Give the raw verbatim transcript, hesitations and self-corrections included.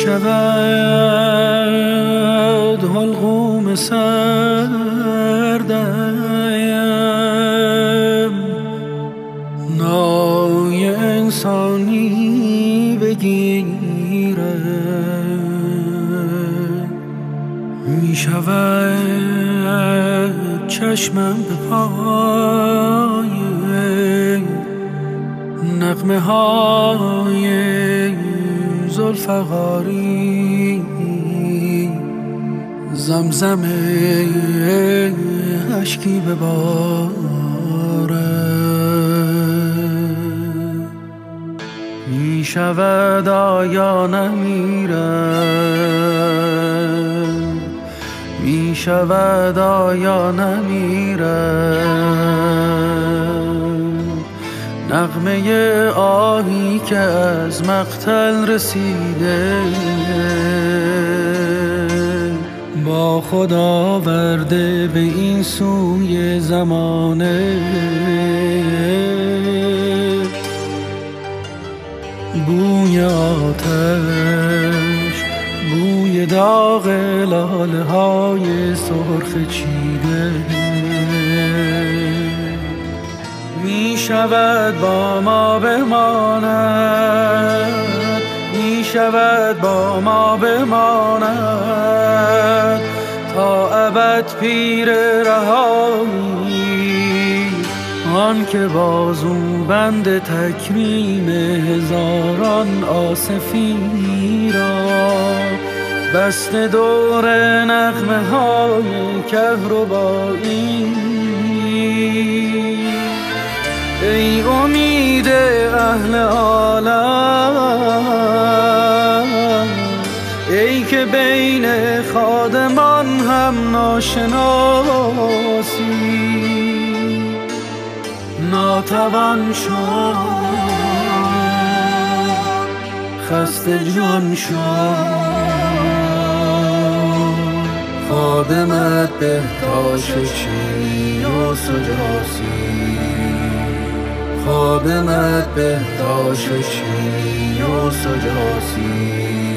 شود حلقوم سردم، نای انسانی بگیرم، می شود چشمم به پای نغمه های ذوالفقاری، زمزم اشکی ببارم. می شود آیا نمیرم، می شود آیا نمیرم، نغمه آهی که از مقتل رسیده، با خود آورده به این سوی زمانه. بوی آتش، بوی داغ لاله های سرخ چیده، می شود با ما بماند، می شود با ما بماند، تا ابد پیر رهایی، آن که بازو بند تکریم هزاران آصفی را، بسته دور نغمه های کهربایی. ای امید اهل عالم، ای که بین خادمان هم ناشناسی، ناتوان شد، خسته جان شد، خادمت بهتاش چی و سجاسی، خادمت بهتاش چی و سجاسی.